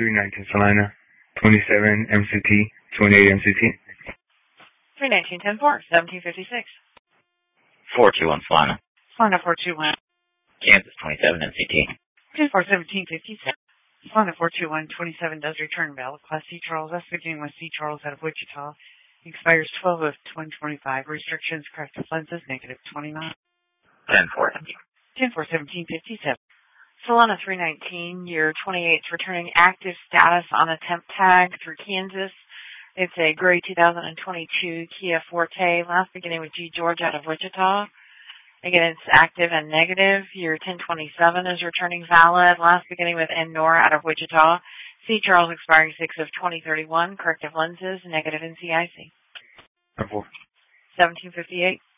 319 Salina, 27 MCT, 28 MCT. 319 10-4, 1756. 421 Salina. Salina 421. Kansas 27 MCT. 10-4, 1757. Salina 421 27 does return valid. Class C Charles S. beginning with C Charles out of Wichita. Expires 12 of 2025. Restrictions, corrective lenses, negative 29. 10-4. 10-4, 1757. Salina 319, year 28, returning active status on a temp tag through Kansas. It's a gray 2022 Kia Forte, last beginning with G. George out of Wichita. Again, it's active and negative. Year 1027 is returning valid, last beginning with N. Nora out of Wichita. C. Charles expiring 6 of 2031, corrective lenses, negative NCIC. 4. 1758.